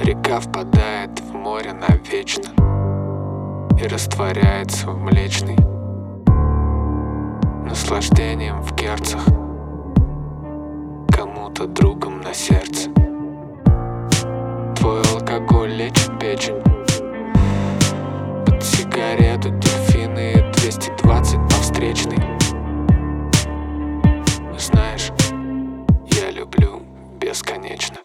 Река впадает в море навечно и растворяется в млечной наслаждением в керцах, кому-то другом на сердце. Твой алкоголь лечит печень, под сигарету дельфины и 220 по встречной. Знаешь, я люблю бесконечно.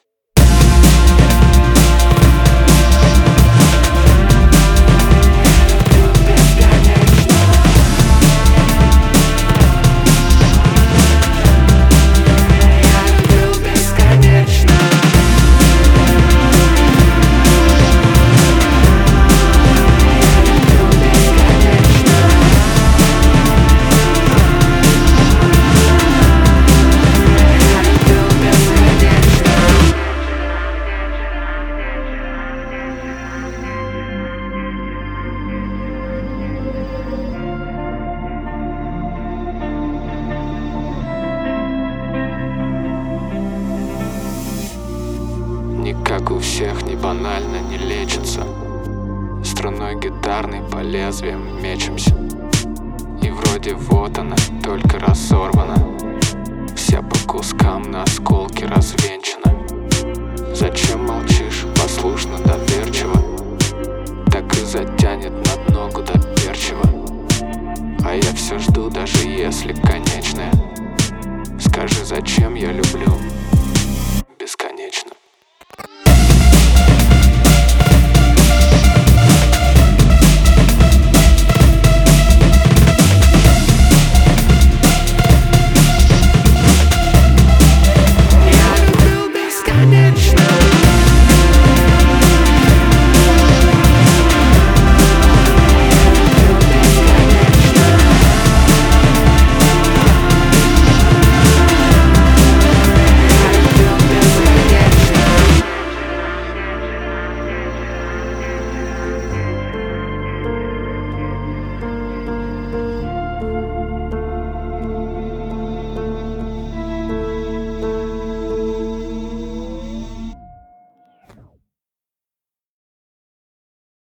Как у всех, не банально, не лечится. Струной гитарной по лезвиям мечемся. И вроде вот она, только разорвана, вся по кускам на осколки разбита.